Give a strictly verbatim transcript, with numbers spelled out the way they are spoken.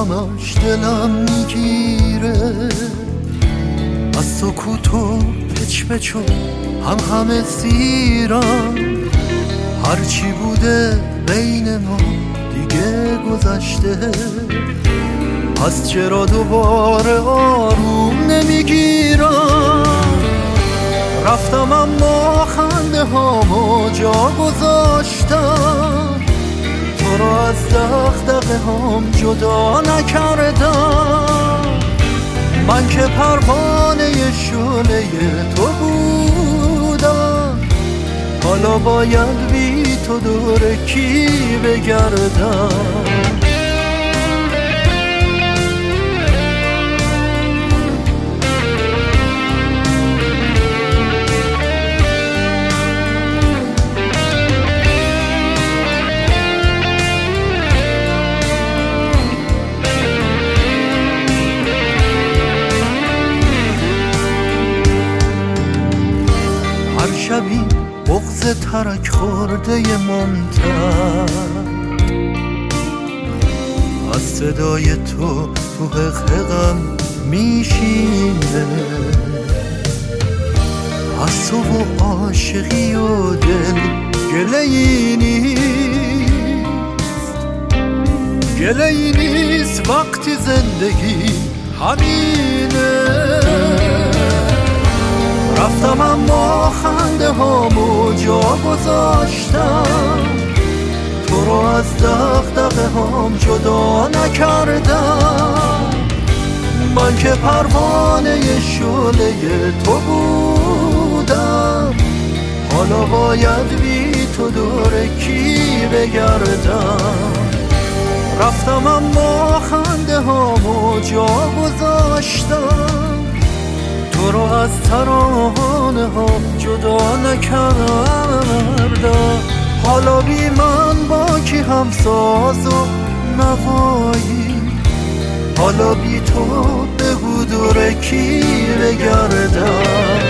همش دلم میگیره، از سکوت و پچ پچو هم همه سیرم، هرچی بوده بین ما دیگه گذشته، پس چرا دوباره آروم نمیگیرم؟ رفتم اما خنده هامو جا گذاشتم، تو رو از دغدغه هام جدا نکردم. من که پروانه شعله تو بودم، حالا باید بی تو دور کی بگردم؟ شبی بغض ترک خورده ممتد از صدای تو تو حقم میشینه، از تو و عاشقی و دل گله‌ای نیست، گله‌ای نیست وقتی زندگی همینه. رفتم اما خنده هامو جا گذاشتم، تو رو از دغدغه هام جدا نکردم. من که پروانه شعله تو بودم، حالا باید بی تو دور کی بگردم؟ رفتم اما خنده هامو جا گذاشتم، تو رو از ترانه ها جدا نکردم. حالا بی من با کی هم ساز و نوایی، حالا بی تو بگو دور کی بگردم؟